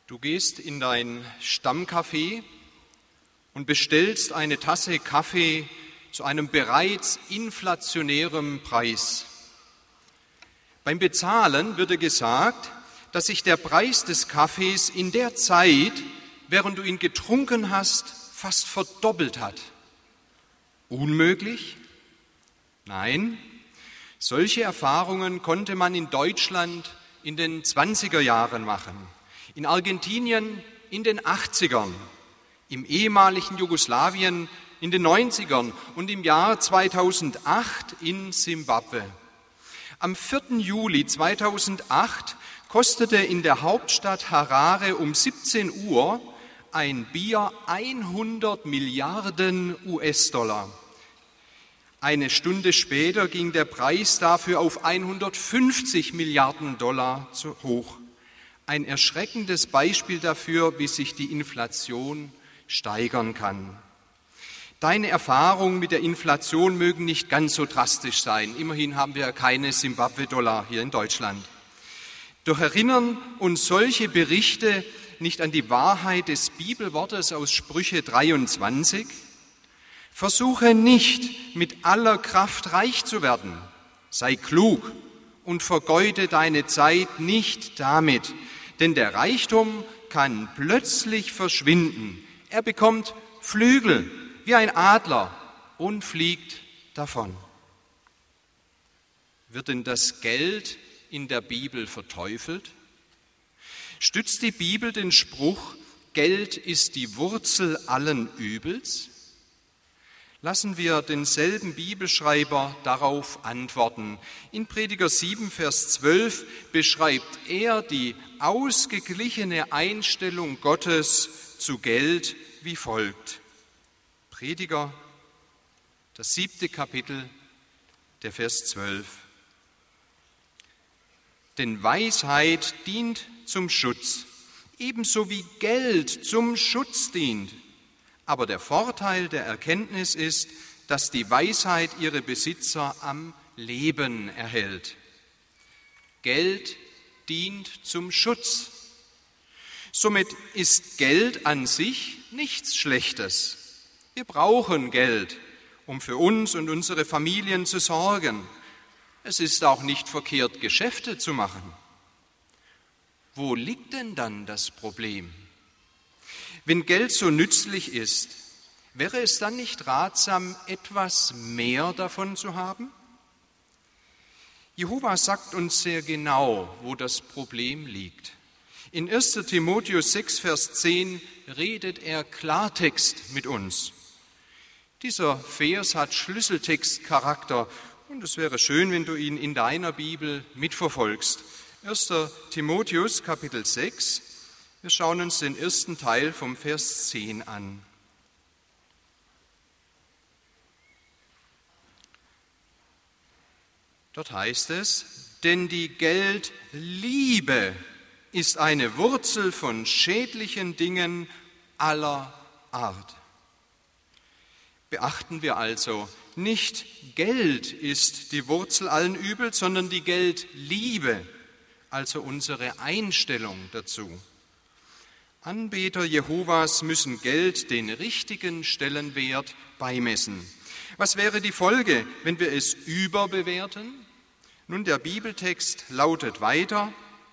Du gehst in dein Stammcafé und bestellst eine Tasse Kaffee zu einem bereits inflationären Preis. Beim Bezahlen wird dir gesagt, dass sich der Preis des Kaffees in der Zeit, während du ihn getrunken hast, fast verdoppelt hat. Unmöglich? Nein, solche Erfahrungen konnte man in Deutschland in den 20er Jahren machen, in Argentinien in den 80ern, im ehemaligen Jugoslawien in den 90ern und im Jahr 2008 in Simbabwe. Am 4. Juli 2008 kostete in der Hauptstadt Harare um 17 Uhr ein Bier 100 Milliarden US-Dollar. Eine Stunde später ging der Preis dafür auf 150 Milliarden Dollar hoch. Ein erschreckendes Beispiel dafür, wie sich die Inflation steigern kann. Deine Erfahrungen mit der Inflation mögen nicht ganz so drastisch sein. Immerhin haben wir keine Simbabwe-Dollar hier in Deutschland. Doch erinnern uns solche Berichte nicht an die Wahrheit des Bibelwortes aus Sprüche 23? Versuche nicht, mit aller Kraft reich zu werden. Sei klug und vergeude deine Zeit nicht damit, denn der Reichtum kann plötzlich verschwinden. Er bekommt Flügel wie ein Adler und fliegt davon. Wird denn das Geld in der Bibel verteufelt? Stützt die Bibel den Spruch, Geld ist die Wurzel allen Übels? Lassen wir denselben Bibelschreiber darauf antworten. In Prediger 7, Vers 12 beschreibt er die ausgeglichene Einstellung Gottes zu Geld wie folgt. Prediger, das 7. Kapitel, der Vers 12. Denn Weisheit dient zum Schutz, ebenso wie Geld zum Schutz dient. Aber der Vorteil der Erkenntnis ist, dass die Weisheit ihre Besitzer am Leben erhält. Geld dient zum Schutz. Somit ist Geld an sich nichts Schlechtes. Wir brauchen Geld, um für uns und unsere Familien zu sorgen. Es ist auch nicht verkehrt, Geschäfte zu machen. Wo liegt denn dann das Problem? Wenn Geld so nützlich ist, wäre es dann nicht ratsam, etwas mehr davon zu haben? Jehova sagt uns sehr genau, wo das Problem liegt. In 1. Timotheus 6, Vers 10 redet er Klartext mit uns. Dieser Vers hat Schlüsseltextcharakter und es wäre schön, wenn du ihn in deiner Bibel mitverfolgst. 1. Timotheus, Kapitel 6. Wir schauen uns den ersten Teil vom Vers 10 an. Dort heißt es, denn die Geldliebe ist eine Wurzel von schädlichen Dingen aller Art. Beachten wir also, nicht Geld ist die Wurzel allen Übels, sondern die Geldliebe, also unsere Einstellung dazu. Anbeter Jehovas müssen Geld den richtigen Stellenwert beimessen. Was wäre die Folge, wenn wir es überbewerten? Nun, der Bibeltext lautet weiter,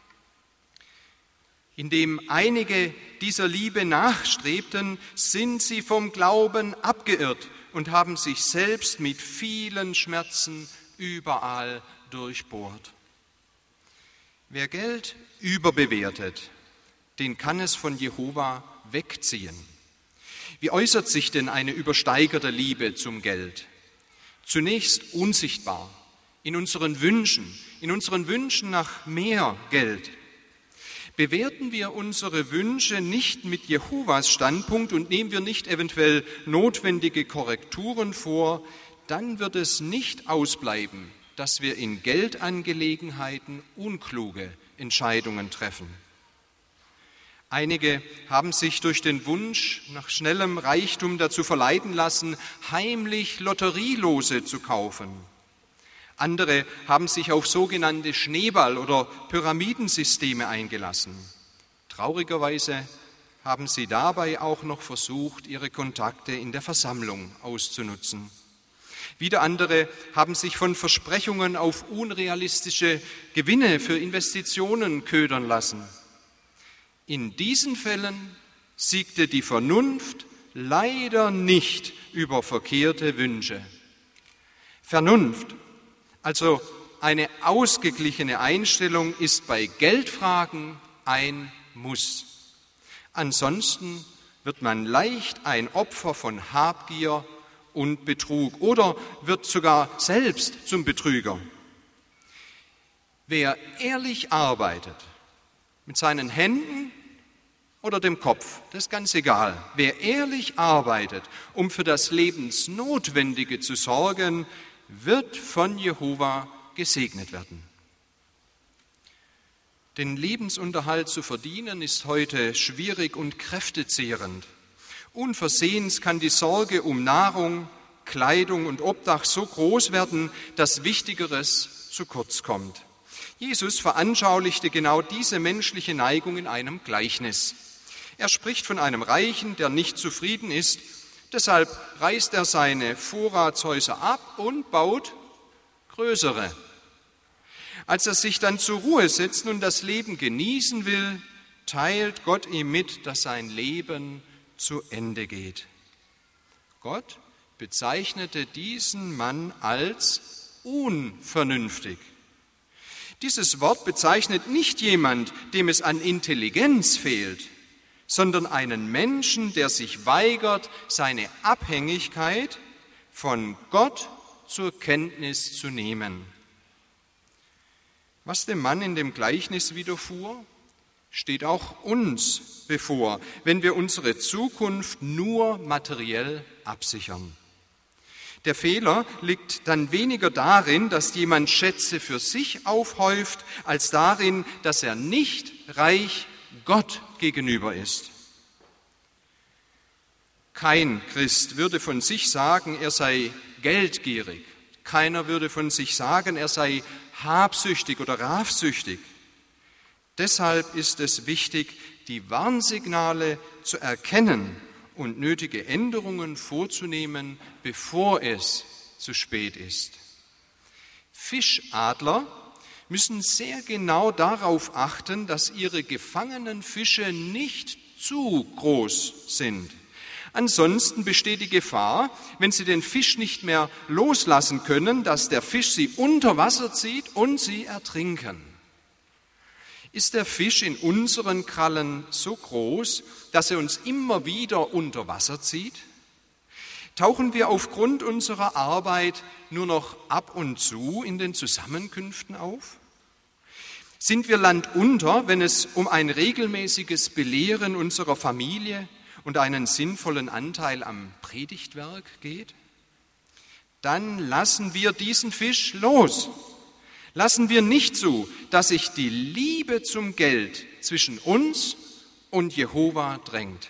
indem einige dieser Liebe nachstrebten, sind sie vom Glauben abgeirrt und haben sich selbst mit vielen Schmerzen überall durchbohrt. Wer Geld überbewertet, den kann es von Jehova wegziehen. Wie äußert sich denn eine übersteigerte Liebe zum Geld? Zunächst unsichtbar, in unseren Wünschen nach mehr Geld. Bewerten wir unsere Wünsche nicht mit Jehovas Standpunkt und nehmen wir nicht eventuell notwendige Korrekturen vor, dann wird es nicht ausbleiben, dass wir in Geldangelegenheiten unkluge Entscheidungen treffen. Einige haben sich durch den Wunsch nach schnellem Reichtum dazu verleiten lassen, heimlich Lotterielose zu kaufen. Andere haben sich auf sogenannte Schneeball- oder Pyramidensysteme eingelassen. Traurigerweise haben sie dabei auch noch versucht, ihre Kontakte in der Versammlung auszunutzen. Wieder andere haben sich von Versprechungen auf unrealistische Gewinne für Investitionen ködern lassen. In diesen Fällen siegte die Vernunft leider nicht über verkehrte Wünsche. Vernunft, also eine ausgeglichene Einstellung, ist bei Geldfragen ein Muss. Ansonsten wird man leicht ein Opfer von Habgier und Betrug oder wird sogar selbst zum Betrüger. Wer ehrlich arbeitet, mit seinen Händen oder dem Kopf, das ist ganz egal. Wer ehrlich arbeitet, um für das Lebensnotwendige zu sorgen, wird von Jehova gesegnet werden. Den Lebensunterhalt zu verdienen ist heute schwierig und kräftezehrend. Unversehens kann die Sorge um Nahrung, Kleidung und Obdach so groß werden, dass Wichtigeres zu kurz kommt. Jesus veranschaulichte genau diese menschliche Neigung in einem Gleichnis. Er spricht von einem Reichen, der nicht zufrieden ist, deshalb reißt er seine Vorratshäuser ab und baut größere. Als er sich dann zur Ruhe setzt und das Leben genießen will, teilt Gott ihm mit, dass sein Leben zu Ende geht. Gott bezeichnete diesen Mann als unvernünftig. Dieses Wort bezeichnet nicht jemand, dem es an Intelligenz fehlt, sondern einen Menschen, der sich weigert, seine Abhängigkeit von Gott zur Kenntnis zu nehmen. Was dem Mann in dem Gleichnis widerfuhr, steht auch uns bevor, wenn wir unsere Zukunft nur materiell absichern. Der Fehler liegt dann weniger darin, dass jemand Schätze für sich aufhäuft, als darin, dass er nicht reich Gott gegenüber ist. Kein Christ würde von sich sagen, er sei geldgierig. Keiner würde von sich sagen, er sei habsüchtig oder rafsüchtig. Deshalb ist es wichtig, die Warnsignale zu erkennen und nötige Änderungen vorzunehmen, bevor es zu spät ist. Fischadler müssen sehr genau darauf achten, dass ihre gefangenen Fische nicht zu groß sind. Ansonsten besteht die Gefahr, wenn sie den Fisch nicht mehr loslassen können, dass der Fisch sie unter Wasser zieht und sie ertrinken. Ist der Fisch in unseren Krallen so groß, dass er uns immer wieder unter Wasser zieht? Tauchen wir aufgrund unserer Arbeit nur noch ab und zu in den Zusammenkünften auf? Sind wir landunter, wenn es um ein regelmäßiges Belehren unserer Familie und einen sinnvollen Anteil am Predigtwerk geht? Dann lassen wir diesen Fisch los. Lassen wir nicht zu, dass sich die Liebe zum Geld zwischen uns und Jehova drängt.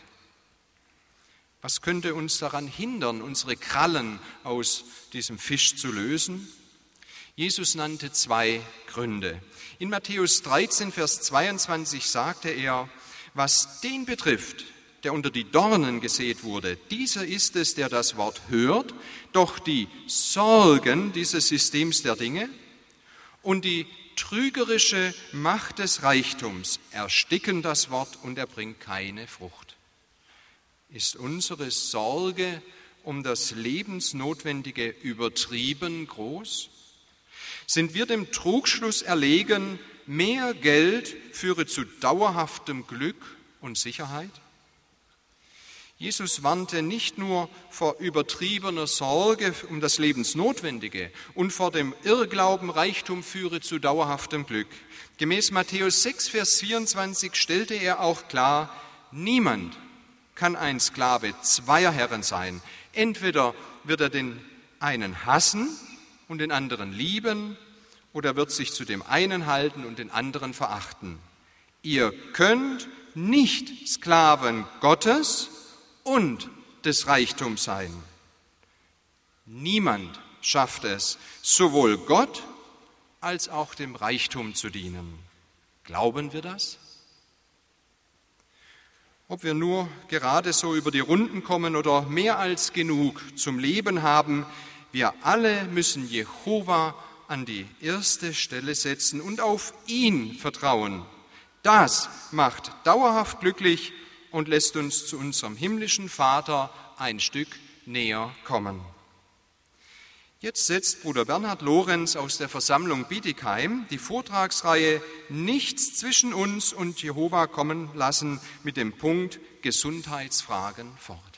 Was könnte uns daran hindern, unsere Krallen aus diesem Fisch zu lösen? Jesus nannte 2 Gründe. In Matthäus 13, Vers 22 sagte er, was den betrifft, der unter die Dornen gesät wurde, dieser ist es, der das Wort hört, doch die Sorgen dieses Systems der Dinge und die trügerische Macht des Reichtums ersticken das Wort und er bringt keine Frucht. Ist unsere Sorge um das Lebensnotwendige übertrieben groß? Sind wir dem Trugschluss erlegen, mehr Geld führe zu dauerhaftem Glück und Sicherheit? Jesus warnte nicht nur vor übertriebener Sorge um das Lebensnotwendige und vor dem Irrglauben, Reichtum führe zu dauerhaftem Glück. Gemäß Matthäus 6, Vers 24 stellte er auch klar, niemand kann ein Sklave zweier Herren sein. Entweder wird er den einen hassen und den anderen lieben, oder er wird sich zu dem einen halten und den anderen verachten. Ihr könnt nicht Sklaven Gottes und des Reichtums sein. Niemand schafft es, sowohl Gott als auch dem Reichtum zu dienen. Glauben wir das? ob wir nur gerade so über die Runden kommen oder mehr als genug zum Leben haben, wir alle müssen Jehova an die erste Stelle setzen und auf ihn vertrauen. Das macht dauerhaft glücklich und lässt uns zu unserem himmlischen Vater ein Stück näher kommen. Jetzt setzt Bruder Bernhard Lorenz aus der Versammlung Bietigheim die Vortragsreihe Nichts zwischen uns und Jehova kommen lassen mit dem Punkt Gesundheitsfragen fort.